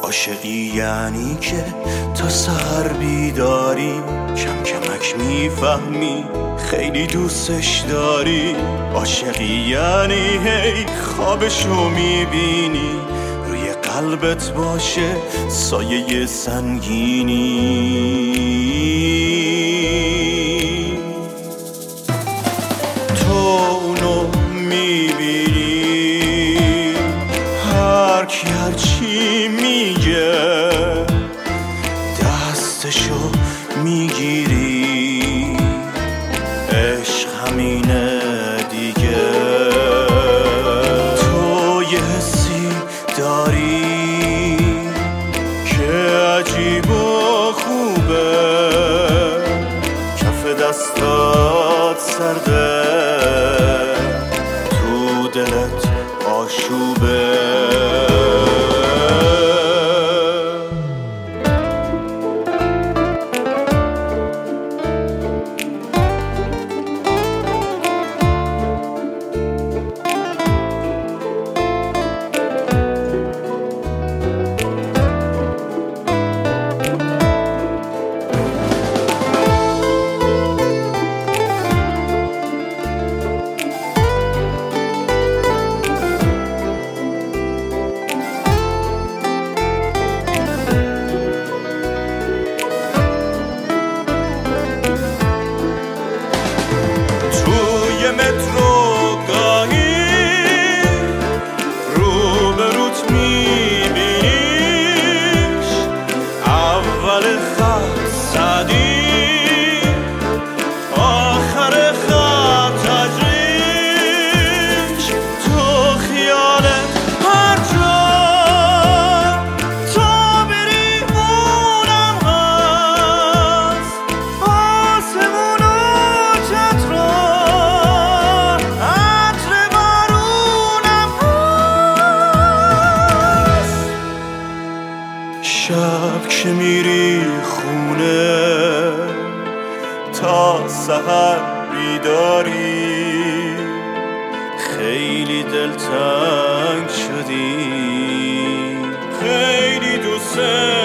عاشقی یعنی که تا سحر بیداری، کم کمک میفهمی خیلی دوستش داری. عاشقی یعنی هی خوابشو میبینی، روی قلبت باشه سایه سنگینی. تو اونو میبینی هر کی هرچی میگه، دستشو میگیری، عشق همینه دیگه. تو یه حسی داری که عجیب و خوبه، کف دستات سرده، تو دلت آشوبه. مترو گاهی روبروت میبینیش، اول خط سعدی، آخر خط تجریش. تو خیالت هر جا تا بری اونم هست، آسمون و چترا شب که میری خونه تا سحر بیداری، خیلی دلتنگ شدی، خیلی دوست